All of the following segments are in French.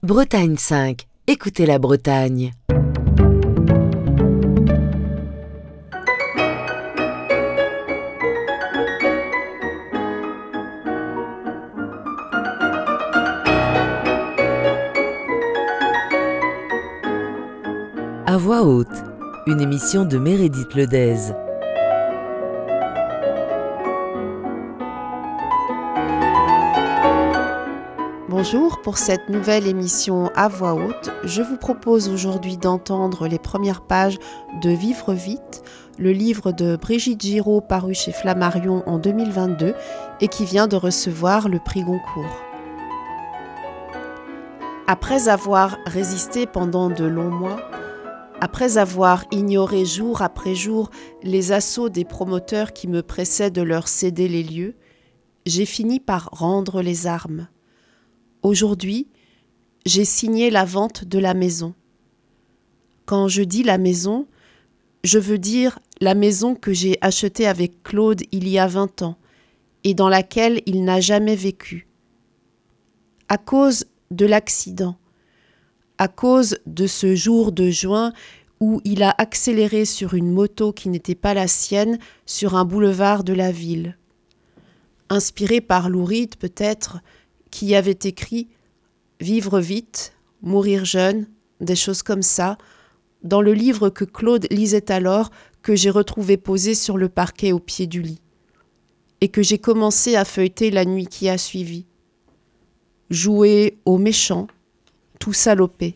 Bretagne 5. Écoutez la Bretagne. À voix haute, une émission de Meredith Ledez. Bonjour, pour cette nouvelle émission à voix haute, je vous propose aujourd'hui d'entendre les premières pages de Vivre vite, le livre de Brigitte Giraud paru chez Flammarion en 2022 et qui vient de recevoir le prix Goncourt. Après avoir résisté pendant de longs mois, après avoir ignoré jour après jour les assauts des promoteurs qui me pressaient de leur céder les lieux, j'ai fini par rendre les armes. Aujourd'hui, j'ai signé la vente de la maison. Quand je dis la maison, je veux dire la maison que j'ai achetée avec Claude il y a 20 ans et dans laquelle il n'a jamais vécu. À cause de l'accident, à cause de ce jour de juin où il a accéléré sur une moto qui n'était pas la sienne sur un boulevard de la ville. Inspiré par Lou Reed peut-être, qui avait écrit « Vivre vite, mourir jeune », des choses comme ça, dans le livre que Claude lisait alors, que j'ai retrouvé posé sur le parquet au pied du lit, et que j'ai commencé à feuilleter la nuit qui a suivi. Jouer au méchant, tout salopé.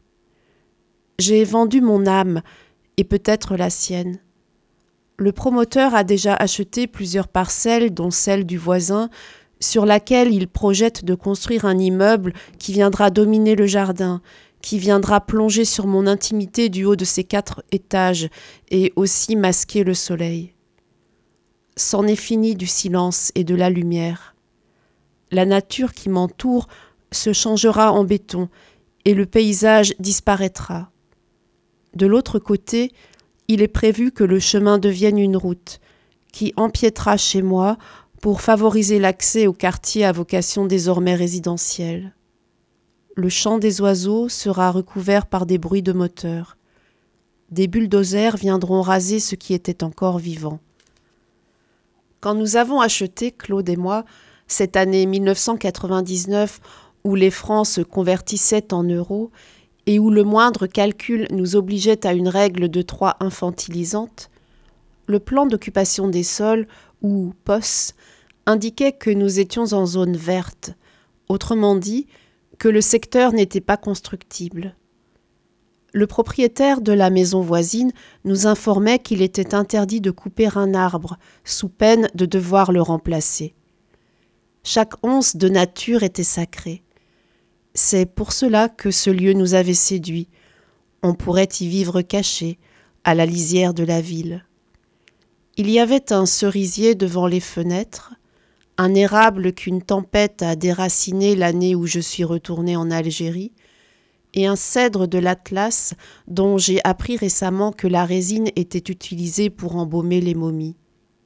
J'ai vendu mon âme, et peut-être la sienne. Le promoteur a déjà acheté plusieurs parcelles, dont celle du voisin, sur laquelle il projette de construire un immeuble qui viendra dominer le jardin, qui viendra plonger sur mon intimité du haut de ses 4 étages et aussi masquer le soleil. C'en est fini du silence et de la lumière. La nature qui m'entoure se changera en béton et le paysage disparaîtra. De l'autre côté, il est prévu que le chemin devienne une route qui empiétera chez moi pour favoriser l'accès au quartier à vocation désormais résidentielle. Le chant des oiseaux sera recouvert par des bruits de moteur. Des bulldozers viendront raser ce qui était encore vivant. Quand nous avons acheté, Claude et moi, cette année 1999 où les francs se convertissaient en euros et où le moindre calcul nous obligeait à une règle de 3 infantilisante, le plan d'occupation des sols, ou POS, indiquait que nous étions en zone verte, autrement dit, que le secteur n'était pas constructible. Le propriétaire de la maison voisine nous informait qu'il était interdit de couper un arbre, sous peine de devoir le remplacer. Chaque once de nature était sacrée. C'est pour cela que ce lieu nous avait séduits. On pourrait y vivre caché, à la lisière de la ville. Il y avait un cerisier devant les fenêtres, un érable qu'une tempête a déraciné l'année où je suis retournée en Algérie, et un cèdre de l'Atlas dont j'ai appris récemment que la résine était utilisée pour embaumer les momies.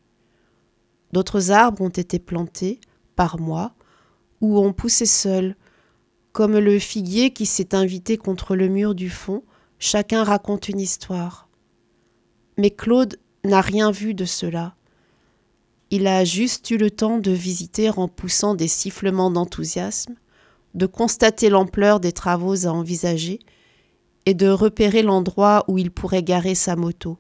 D'autres arbres ont été plantés, par moi, ou ont poussé seuls, comme le figuier qui s'est invité contre le mur du fond, chacun raconte une histoire. Mais Claude n'a rien vu de cela. Il a juste eu le temps de visiter en poussant des sifflements d'enthousiasme, de constater l'ampleur des travaux à envisager et de repérer l'endroit où il pourrait garer sa moto.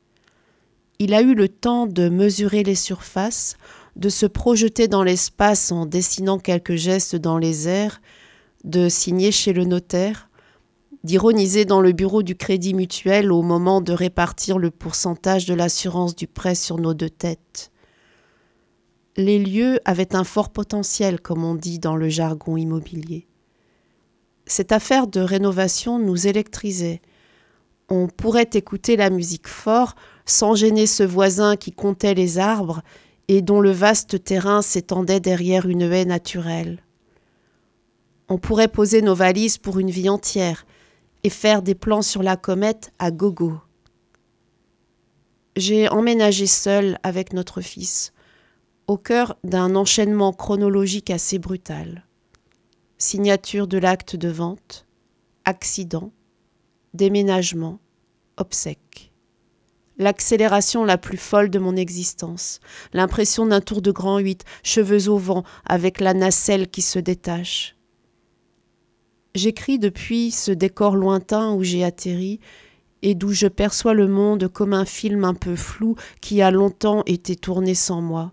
Il a eu le temps de mesurer les surfaces, de se projeter dans l'espace en dessinant quelques gestes dans les airs, de signer chez le notaire, d'ironiser dans le bureau du Crédit Mutuel au moment de répartir le pourcentage de l'assurance du prêt sur nos 2 têtes. Les lieux avaient un fort potentiel, comme on dit dans le jargon immobilier. Cette affaire de rénovation nous électrisait. On pourrait écouter la musique fort, sans gêner ce voisin qui comptait les arbres et dont le vaste terrain s'étendait derrière une haie naturelle. On pourrait poser nos valises pour une vie entière et faire des plans sur la comète à gogo. J'ai emménagé seule avec notre fils, au cœur d'un enchaînement chronologique assez brutal. signature de l'acte de vente, accident, déménagement, obsèque. L'accélération la plus folle de mon existence, l'impression d'un tour de grand 8, cheveux au vent, avec la nacelle qui se détache. J'écris depuis ce décor lointain où j'ai atterri et d'où je perçois le monde comme un film un peu flou qui a longtemps été tourné sans moi.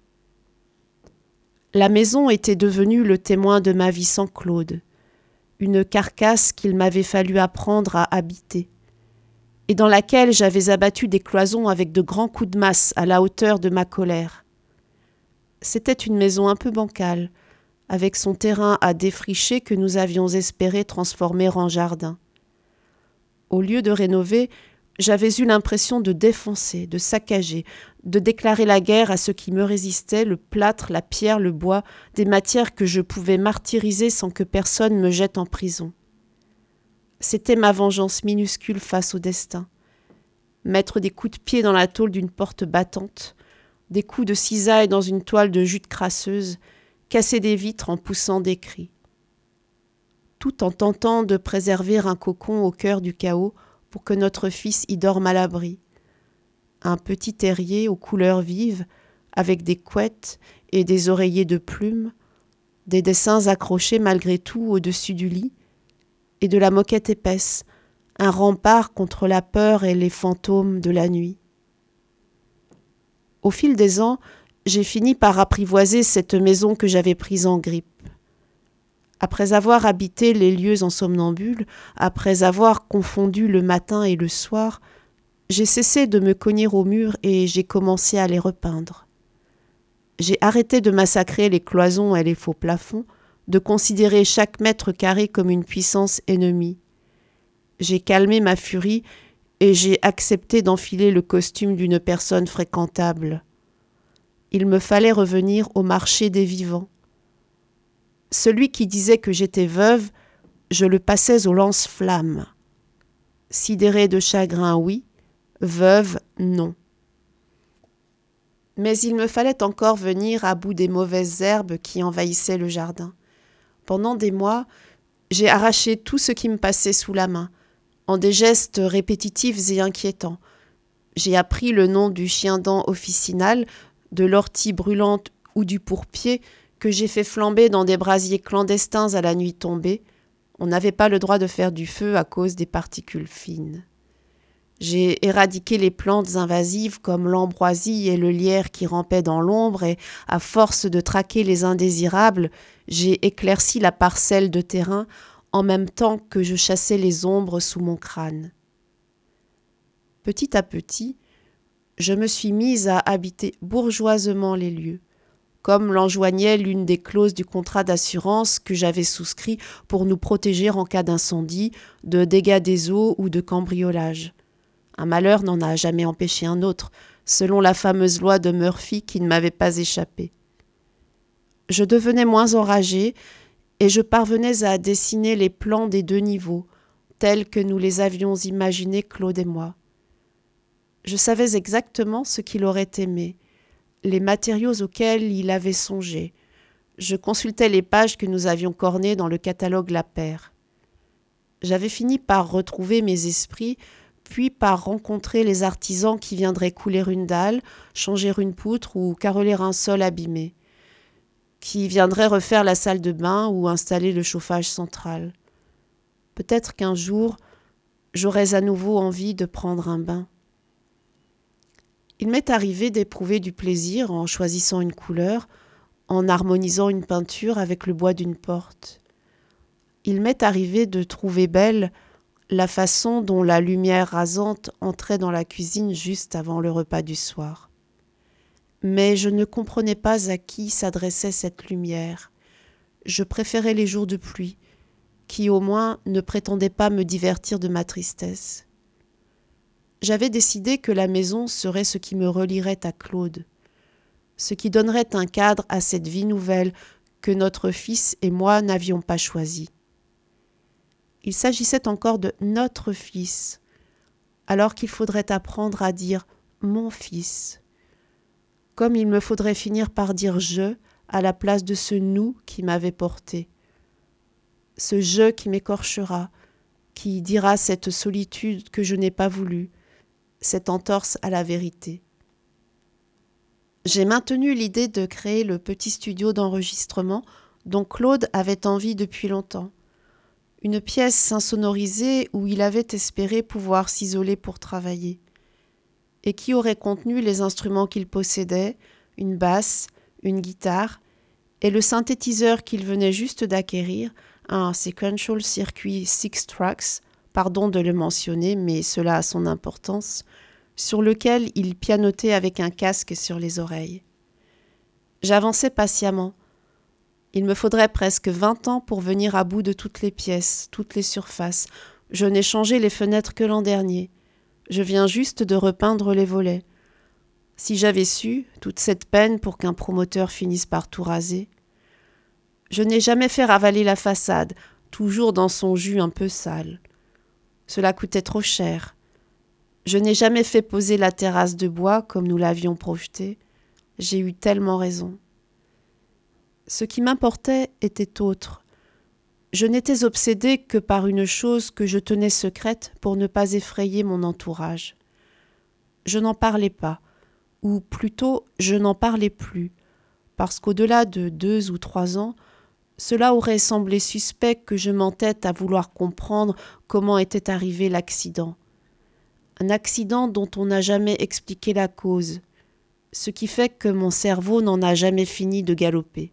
La maison était devenue le témoin de ma vie sans Claude, une carcasse qu'il m'avait fallu apprendre à habiter, et dans laquelle j'avais abattu des cloisons avec de grands coups de masse à la hauteur de ma colère. C'était une maison un peu bancale, avec son terrain à défricher que nous avions espéré transformer en jardin. Au lieu de rénover, j'avais eu l'impression de défoncer, de saccager, de déclarer la guerre à ce qui me résistait, le plâtre, la pierre, le bois, des matières que je pouvais martyriser sans que personne me jette en prison. C'était ma vengeance minuscule face au destin. Mettre des coups de pied dans la tôle d'une porte battante, des coups de cisaille dans une toile de jute crasseuse, casser des vitres en poussant des cris. Tout en tentant de préserver un cocon au cœur du chaos pour que notre fils y dorme à l'abri. Un petit terrier aux couleurs vives, avec des couettes et des oreillers de plumes, des dessins accrochés malgré tout au-dessus du lit, et de la moquette épaisse, un rempart contre la peur et les fantômes de la nuit. Au fil des ans, j'ai fini par apprivoiser cette maison que j'avais prise en grippe. Après avoir habité les lieux en somnambule, après avoir confondu le matin et le soir, j'ai cessé de me cogner au mur et j'ai commencé à les repeindre. J'ai arrêté de massacrer les cloisons et les faux plafonds, de considérer chaque mètre carré comme une puissance ennemie. J'ai calmé ma furie et j'ai accepté d'enfiler le costume d'une personne fréquentable. Il me fallait revenir au marché des vivants. Celui qui disait que j'étais veuve, je le passais au lance-flammes. Sidérée de chagrin, oui, veuve, non. Mais il me fallait encore venir à bout des mauvaises herbes qui envahissaient le jardin. Pendant des mois, j'ai arraché tout ce qui me passait sous la main, en des gestes répétitifs et inquiétants. J'ai appris le nom du chien-dent officinal, de l'ortie brûlante ou du pourpier que j'ai fait flamber dans des brasiers clandestins à la nuit tombée. On n'avait pas le droit de faire du feu à cause des particules fines. J'ai éradiqué les plantes invasives comme l'ambroisie et le lierre qui rampaient dans l'ombre et, à force de traquer les indésirables, j'ai éclairci la parcelle de terrain en même temps que je chassais les ombres sous mon crâne. Petit à petit, je me suis mise à habiter bourgeoisement les lieux, comme l'enjoignait l'une des clauses du contrat d'assurance que j'avais souscrit pour nous protéger en cas d'incendie, de dégâts des eaux ou de cambriolage. Un malheur n'en a jamais empêché un autre, selon la fameuse loi de Murphy qui ne m'avait pas échappé. Je devenais moins enragée et je parvenais à dessiner les plans des 2 niveaux, tels que nous les avions imaginés Claude et moi. Je savais exactement ce qu'il aurait aimé, les matériaux auxquels il avait songé. Je consultais les pages que nous avions cornées dans le catalogue La Paire. J'avais fini par retrouver mes esprits, puis par rencontrer les artisans qui viendraient couler une dalle, changer une poutre ou caroler un sol abîmé, qui viendraient refaire la salle de bain ou installer le chauffage central. Peut-être qu'un jour, j'aurais à nouveau envie de prendre un bain. Il m'est arrivé d'éprouver du plaisir en choisissant une couleur, en harmonisant une peinture avec le bois d'une porte. Il m'est arrivé de trouver belle la façon dont la lumière rasante entrait dans la cuisine juste avant le repas du soir. Mais je ne comprenais pas à qui s'adressait cette lumière. Je préférais les jours de pluie, qui au moins ne prétendaient pas me divertir de ma tristesse. J'avais décidé que la maison serait ce qui me relierait à Claude, ce qui donnerait un cadre à cette vie nouvelle que notre fils et moi n'avions pas choisie. Il s'agissait encore de notre fils, alors qu'il faudrait apprendre à dire « mon fils », comme il me faudrait finir par dire « je » à la place de ce « nous » qui m'avait porté. ce je qui m'écorchera, qui dira cette solitude que je n'ai pas voulu, cette entorse à la vérité. J'ai maintenu l'idée de créer le petit studio d'enregistrement dont Claude avait envie depuis longtemps. Une pièce insonorisée où il avait espéré pouvoir s'isoler pour travailler, et qui aurait contenu les instruments qu'il possédait, une basse, une guitare, et le synthétiseur qu'il venait juste d'acquérir, un Sequential Circuit 6 Tracks, pardon de le mentionner, mais cela a son importance, sur lequel il pianotait avec un casque sur les oreilles. J'avançais patiemment. Il me faudrait presque 20 ans pour venir à bout de toutes les pièces, toutes les surfaces. Je n'ai changé les fenêtres que l'an dernier. Je viens juste de repeindre les volets. Si j'avais su, toute cette peine pour qu'un promoteur finisse par tout raser. Je n'ai jamais fait ravaler la façade, toujours dans son jus un peu sale. Cela coûtait trop cher. Je n'ai jamais fait poser la terrasse de bois comme nous l'avions projeté. J'ai eu tellement raison. Ce qui m'importait était autre. Je n'étais obsédée que par une chose que je tenais secrète pour ne pas effrayer mon entourage. Je n'en parlais pas, ou plutôt je n'en parlais plus, parce qu'au-delà de 2 ou 3 ans, cela aurait semblé suspect que je m'entête à vouloir comprendre comment était arrivé l'accident. Un accident dont on n'a jamais expliqué la cause, ce qui fait que mon cerveau n'en a jamais fini de galoper.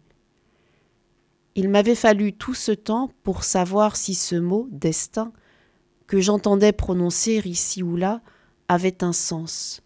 Il m'avait fallu tout ce temps pour savoir si ce mot « destin » que j'entendais prononcer ici ou là avait un sens.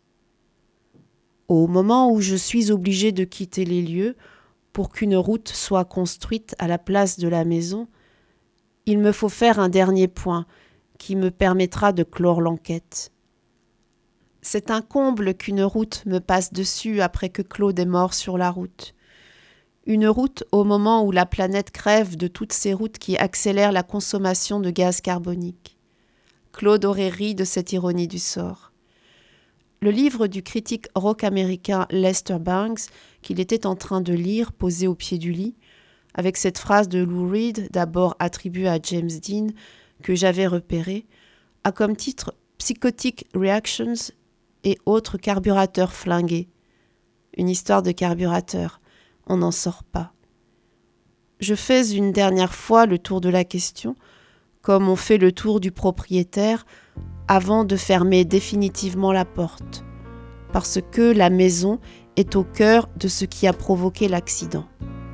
Au moment où je suis obligée de quitter les lieux pour qu'une route soit construite à la place de la maison, il me faut faire un dernier point qui me permettra de clore l'enquête. C'est un comble qu'une route me passe dessus après que Claude est mort sur la route. Une route au moment où la planète crève de toutes ces routes qui accélèrent la consommation de gaz carbonique. Claude aurait ri de cette ironie du sort. Le livre du critique rock américain Lester Bangs, qu'il était en train de lire posé au pied du lit, avec cette phrase de Lou Reed, d'abord attribuée à James Dean, que j'avais repérée, a comme titre « Psychotic Reactions et autres carburateurs flingués ». Une histoire de carburateur, on n'en sort pas. Je fais une dernière fois le tour de la question, comme on fait le tour du propriétaire, avant de fermer définitivement la porte, parce que la maison est au cœur de ce qui a provoqué l'accident.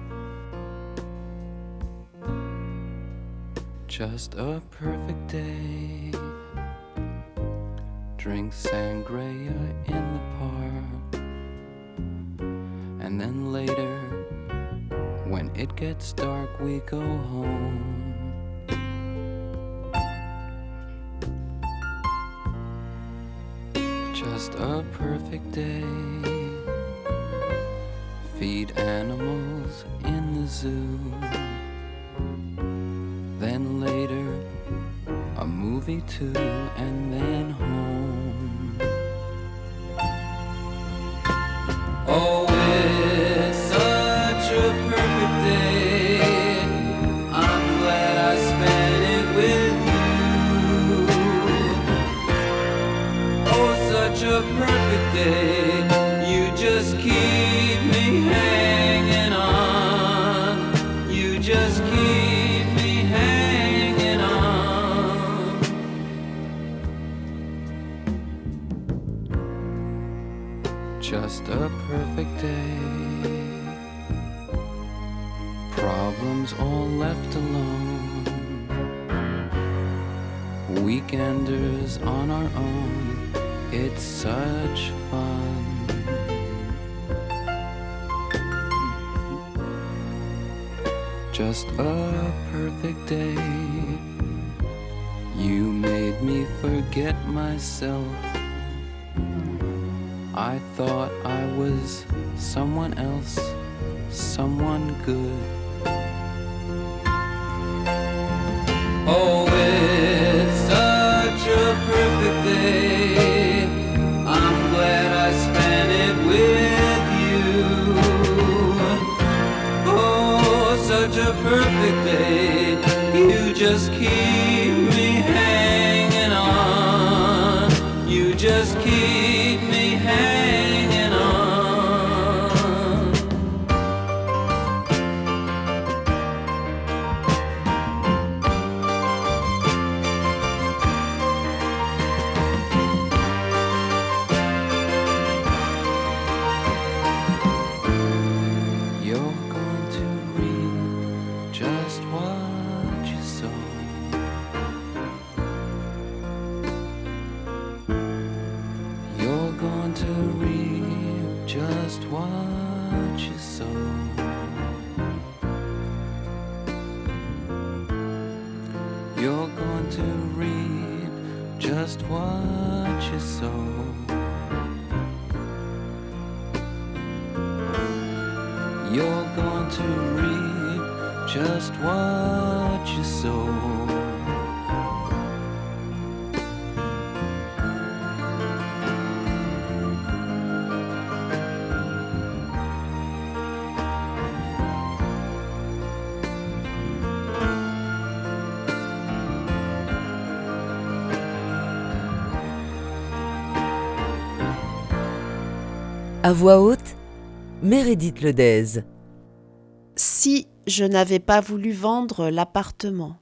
Just a perfect day. Drink sangria in the park. And then later, when it gets dark, we go home. Just a perfect day. Feed animals in the zoo. Then later, a movie too, and then home. Oh, it's such a perfect day. I'm glad I spent it with you. Oh, such a perfect day. You just keep me hanging on. You just keep me hanging on. Just a perfect day. Problems all left alone. Weekenders on our own. It's such fun. Just a perfect day. You made me forget myself. I thought I was someone else, someone good. Oh, it's such a perfect day. I'm glad I spent it with you. Oh, such a perfect day. You what you sow. You're going to reap just what you sow. You're going to reap just what you sow. À voix haute, Meredith Ledez. Si je n'avais pas voulu vendre l'appartement,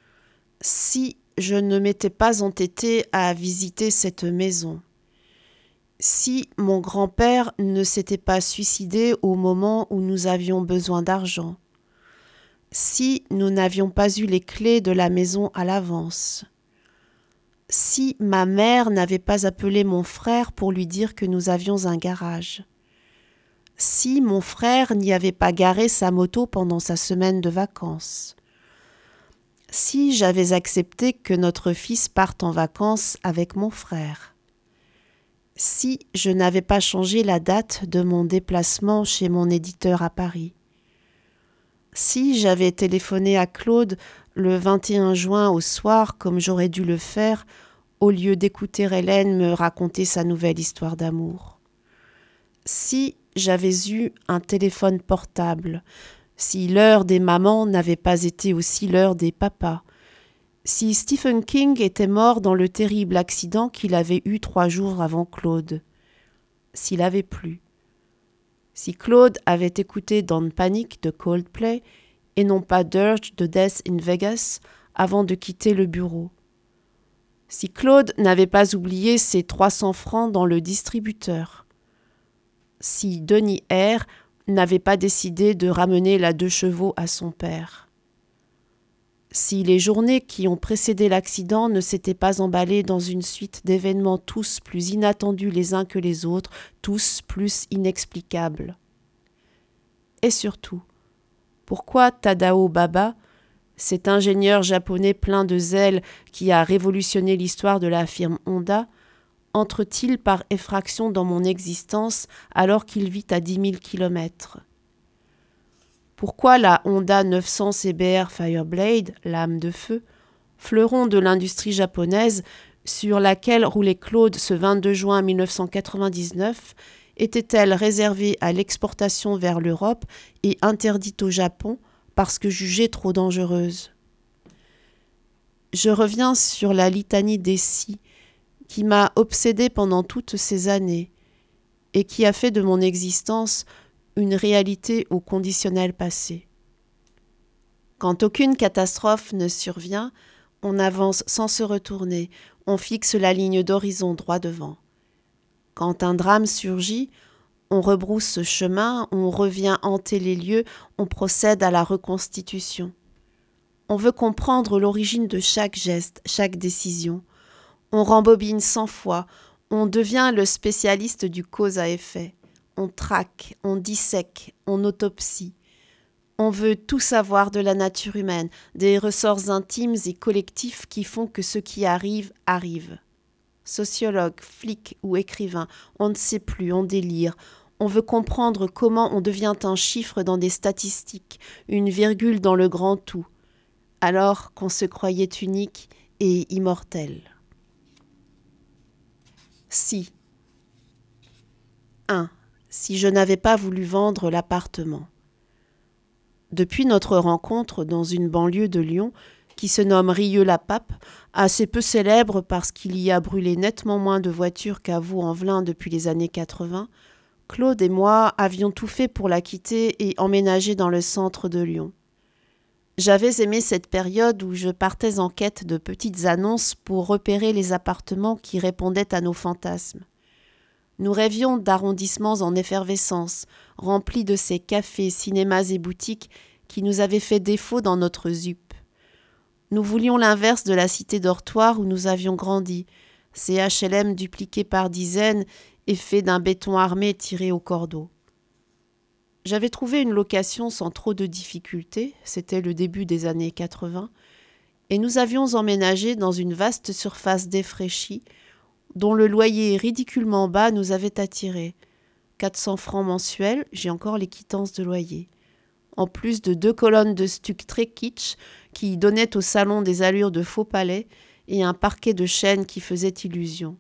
si je ne m'étais pas entêtée à visiter cette maison, si mon grand-père ne s'était pas suicidé au moment où nous avions besoin d'argent, si nous n'avions pas eu les clés de la maison à l'avance, si ma mère n'avait pas appelé mon frère pour lui dire que nous avions un garage, si mon frère n'y avait pas garé sa moto pendant sa semaine de vacances, si j'avais accepté que notre fils parte en vacances avec mon frère, si je n'avais pas changé la date de mon déplacement chez mon éditeur à Paris, si j'avais téléphoné à Claude le 21 juin au soir comme j'aurais dû le faire au lieu d'écouter Hélène me raconter sa nouvelle histoire d'amour, si j'avais eu un téléphone portable, si l'heure des mamans n'avait pas été aussi l'heure des papas, si Stephen King était mort dans le terrible accident qu'il avait eu 3 jours avant Claude, s'il avait plu, si Claude avait écouté Don't Panic de Coldplay et non pas Dirge de Death in Vegas avant de quitter le bureau, si Claude n'avait pas oublié ses 300 francs dans le distributeur, si Denis R. n'avait pas décidé de ramener la 2 chevaux à son père, si les journées qui ont précédé l'accident ne s'étaient pas emballées dans une suite d'événements tous plus inattendus les uns que les autres, tous plus inexplicables. Et surtout, pourquoi Tadao Baba, cet ingénieur japonais plein de zèle qui a révolutionné l'histoire de la firme Honda, entre-t-il par effraction dans mon existence alors qu'il vit à 10 000 kilomètres ? Pourquoi la Honda 900 CBR Fireblade, lame de feu, fleuron de l'industrie japonaise sur laquelle roulait Claude ce 22 juin 1999, était-elle réservée à l'exportation vers l'Europe et interdite au Japon parce que jugée trop dangereuse ? Je reviens sur la litanie des si qui m'a obsédée pendant toutes ces années et qui a fait de mon existence une réalité au conditionnel passé. Quand aucune catastrophe ne survient, on avance sans se retourner, on fixe la ligne d'horizon droit devant. Quand un drame surgit, on rebrousse chemin, on revient hanter les lieux, on procède à la reconstitution. On veut comprendre l'origine de chaque geste, chaque décision. On rembobine 100 fois, on devient le spécialiste du cause à effet. On traque, on dissèque, on autopsie. On veut tout savoir de la nature humaine, des ressorts intimes et collectifs qui font que ce qui arrive, arrive. Sociologue, flic ou écrivain, on ne sait plus, on délire. On veut comprendre comment on devient un chiffre dans des statistiques, une virgule dans le grand tout, alors qu'on se croyait unique et immortel. Si. 1. Si je n'avais pas voulu vendre l'appartement. Depuis notre rencontre dans une banlieue de Lyon, qui se nomme Rieux-la-Pape, assez peu célèbre parce qu'il y a brûlé nettement moins de voitures qu'à Vaux-en-Velin depuis les années 80, Claude et moi avions tout fait pour la quitter et emménager dans le centre de Lyon. J'avais aimé cette période où je partais en quête de petites annonces pour repérer les appartements qui répondaient à nos fantasmes. Nous rêvions d'arrondissements en effervescence, remplis de ces cafés, cinémas et boutiques qui nous avaient fait défaut dans notre ZUP. Nous voulions l'inverse de la cité dortoir où nous avions grandi, ces HLM dupliqués par dizaines et faits d'un béton armé tiré au cordeau. J'avais trouvé une location sans trop de difficultés, c'était le début des années 80, et nous avions emménagé dans une vaste surface défraîchie, dont le loyer ridiculement bas nous avait attirés. 400 francs mensuels, j'ai encore les quittances de loyer. En plus de 2 colonnes de stuc très kitsch qui donnaient au salon des allures de faux palais et un parquet de chêne qui faisait illusion.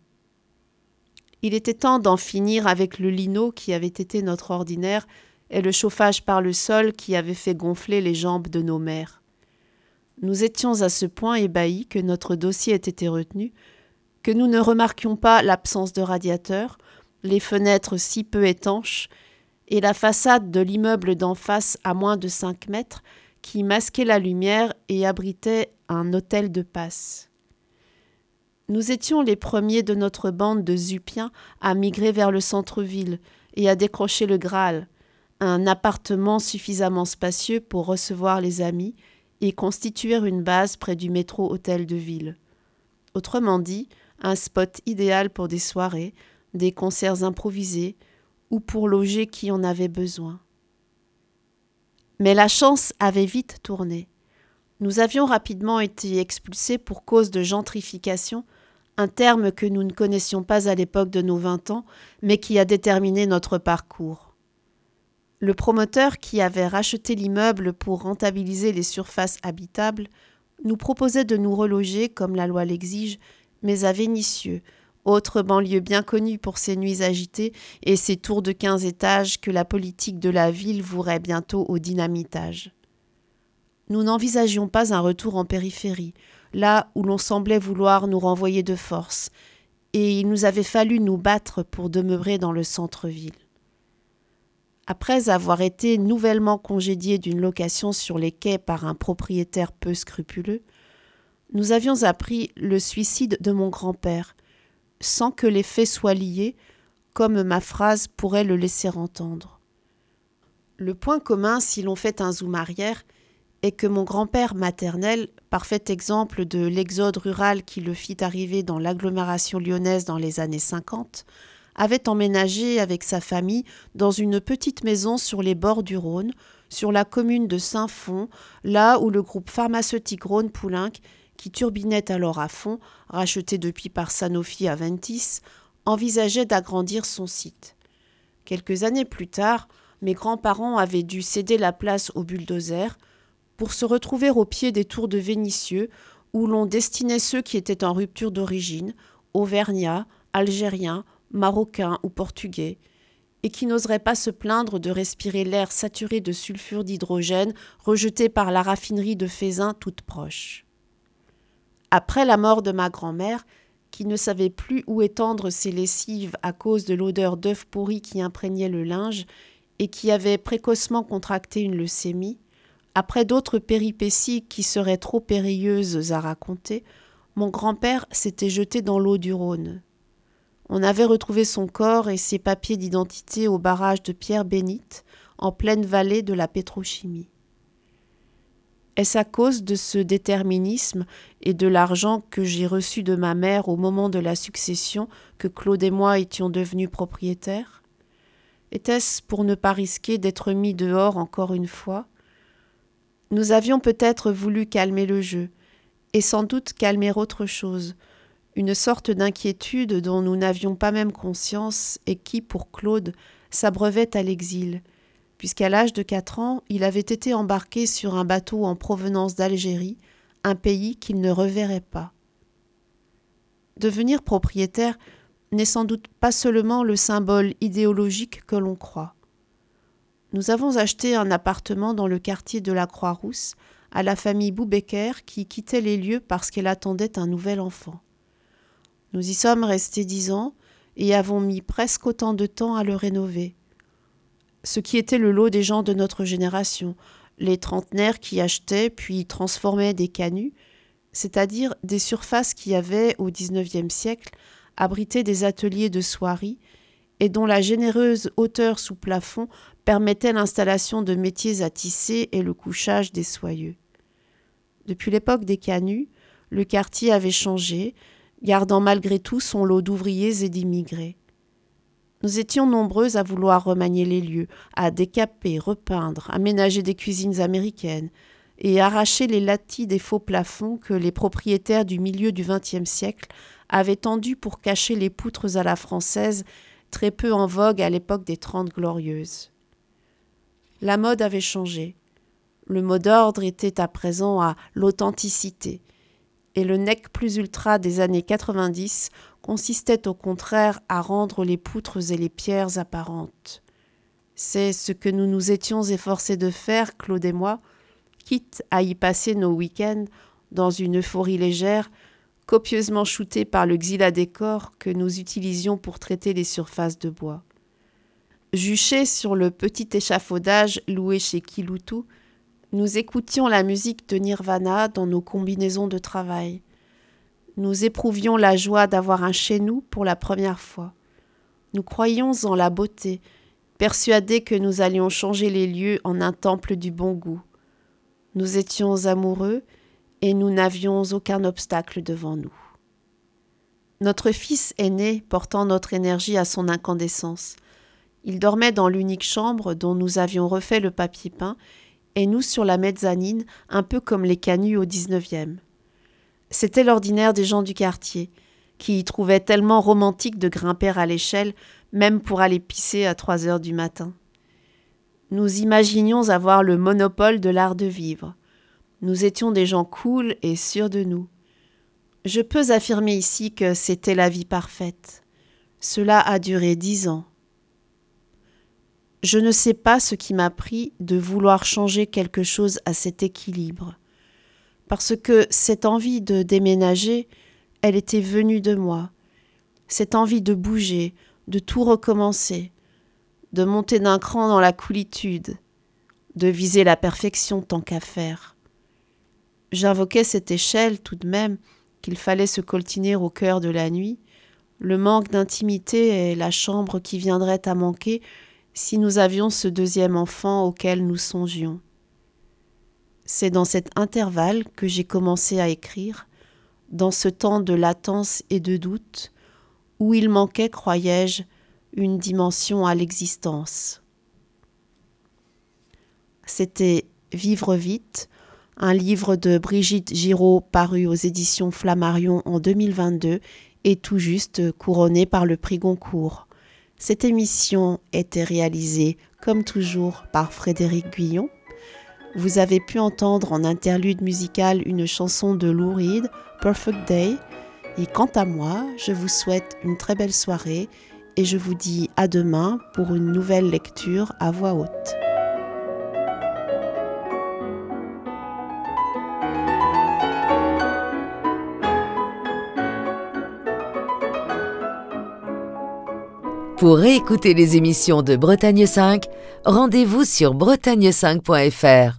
Il était temps d'en finir avec le lino qui avait été notre ordinaire et le chauffage par le sol qui avait fait gonfler les jambes de nos mères. Nous étions à ce point ébahis que notre dossier ait été retenu, que nous ne remarquions pas l'absence de radiateur, les fenêtres si peu étanches et la façade de l'immeuble d'en face à moins de 5 mètres qui masquait la lumière et abritait un hôtel de passe. Nous étions les premiers de notre bande de Zupiens à migrer vers le centre-ville et à décrocher le Graal, un appartement suffisamment spacieux pour recevoir les amis et constituer une base près du métro hôtel de ville. Autrement dit, un spot idéal pour des soirées, des concerts improvisés ou pour loger qui en avait besoin. Mais la chance avait vite tourné. Nous avions rapidement été expulsés pour cause de gentrification, un terme que nous ne connaissions pas à l'époque de nos 20 ans, mais qui a déterminé notre parcours. Le promoteur qui avait racheté l'immeuble pour rentabiliser les surfaces habitables nous proposait de nous reloger, comme la loi l'exige, mais à Vénissieux, autre banlieue bien connue pour ses nuits agitées et ses tours de 15 étages que la politique de la ville vouerait bientôt au dynamitage. Nous n'envisagions pas un retour en périphérie, là où l'on semblait vouloir nous renvoyer de force, et il nous avait fallu nous battre pour demeurer dans le centre-ville. Après avoir été nouvellement congédiés d'une location sur les quais par un propriétaire peu scrupuleux, nous avions appris le suicide de mon grand-père, sans que les faits soient liés, comme ma phrase pourrait le laisser entendre. Le point commun, si l'on fait un zoom arrière, est que mon grand-père maternel, parfait exemple de l'exode rural qui le fit arriver dans l'agglomération lyonnaise dans les années 50, avait emménagé avec sa famille dans une petite maison sur les bords du Rhône, sur la commune de Saint-Fond, là où le groupe pharmaceutique Rhône-Poulenc, qui turbinait alors à fond, racheté depuis par Sanofi à Ventis, envisageait d'agrandir son site. Quelques années plus tard, mes grands-parents avaient dû céder la place au bulldozer pour se retrouver au pied des tours de Vénissieux, où l'on destinait ceux qui étaient en rupture d'origine, auvergnats, algériens, marocains ou portugais, et qui n'oseraient pas se plaindre de respirer l'air saturé de sulfure d'hydrogène rejeté par la raffinerie de Faisin toute proche. Après la mort de ma grand-mère, qui ne savait plus où étendre ses lessives à cause de l'odeur d'œufs pourris qui imprégnait le linge et qui avait précocement contracté une leucémie, après d'autres péripéties qui seraient trop périlleuses à raconter, mon grand-père s'était jeté dans l'eau du Rhône. On avait retrouvé son corps et ses papiers d'identité au barrage de Pierre-Bénite, en pleine vallée de la pétrochimie. Est-ce à cause de ce déterminisme et de l'argent que j'ai reçu de ma mère au moment de la succession que Claude et moi étions devenus propriétaires ? Était-ce pour ne pas risquer d'être mis dehors encore une fois ? Nous avions peut-être voulu calmer le jeu, et sans doute calmer autre chose, une sorte d'inquiétude dont nous n'avions pas même conscience et qui, pour Claude, s'abreuvait à l'exil, puisqu'à l'âge de 4 ans, il avait été embarqué sur un bateau en provenance d'Algérie, un pays qu'il ne reverrait pas. Devenir propriétaire n'est sans doute pas seulement le symbole idéologique que l'on croit. Nous avons acheté un appartement dans le quartier de la Croix-Rousse à la famille Boubecker qui quittait les lieux parce qu'elle attendait un nouvel enfant. Nous y sommes restés 10 ans et avons mis presque autant de temps à le rénover. Ce qui était le lot des gens de notre génération, les trentenaires qui achetaient puis transformaient des canuts, c'est-à-dire des surfaces qui avaient, au XIXe siècle, abrité des ateliers de soierie et dont la généreuse hauteur sous plafond permettait l'installation de métiers à tisser et le couchage des soyeux. Depuis l'époque des canuts, le quartier avait changé, gardant malgré tout son lot d'ouvriers et d'immigrés. Nous étions nombreuses à vouloir remanier les lieux, à décaper, repeindre, aménager des cuisines américaines et arracher les lattis des faux plafonds que les propriétaires du milieu du XXe siècle avaient tendus pour cacher les poutres à la française, très peu en vogue à l'époque des 30 Glorieuses. La mode avait changé. Le mot d'ordre était à présent à l'authenticité. Et le nec plus ultra des années 90 consistait au contraire à rendre les poutres et les pierres apparentes. C'est ce que nous nous étions efforcés de faire, Claude et moi, quitte à y passer nos week-ends dans une euphorie légère, copieusement shootée par le xyladécor que nous utilisions pour traiter les surfaces de bois. Juchés sur le petit échafaudage loué chez Kiloutou, nous écoutions la musique de Nirvana dans nos combinaisons de travail. Nous éprouvions la joie d'avoir un chez nous pour la première fois. Nous croyions en la beauté, persuadés que nous allions changer les lieux en un temple du bon goût. Nous étions amoureux et nous n'avions aucun obstacle devant nous. Notre fils aîné portant notre énergie à son incandescence. Il dormait dans l'unique chambre dont nous avions refait le papier peint et nous sur la mezzanine, un peu comme les canuts au 19e. C'était l'ordinaire des gens du quartier, qui y trouvaient tellement romantique de grimper à l'échelle, même pour aller pisser à 3 heures du matin. Nous imaginions avoir le monopole de l'art de vivre. Nous étions des gens cool et sûrs de nous. Je peux affirmer ici que c'était la vie parfaite. Cela a duré 10 ans. Je ne sais pas ce qui m'a pris de vouloir changer quelque chose à cet équilibre. Parce que cette envie de déménager, elle était venue de moi. Cette envie de bouger, de tout recommencer, de monter d'un cran dans la coolitude, de viser la perfection tant qu'à faire. J'invoquais cette échelle tout de même qu'il fallait se coltiner au cœur de la nuit, le manque d'intimité et la chambre qui viendrait à manquer si nous avions ce deuxième enfant auquel nous songions. C'est dans cet intervalle que j'ai commencé à écrire, dans ce temps de latence et de doute, où il manquait, croyais-je, une dimension à l'existence. C'était Vivre vite, un livre de Brigitte Giraud paru aux éditions Flammarion en 2022 et tout juste couronné par le prix Goncourt. Cette émission était réalisée, comme toujours, par Frédéric Guyon. Vous avez pu entendre en interlude musical une chanson de Lou Reed, Perfect Day. Et quant à moi, je vous souhaite une très belle soirée et je vous dis à demain pour une nouvelle lecture à voix haute. Pour réécouter les émissions de Bretagne 5, rendez-vous sur bretagne5.fr.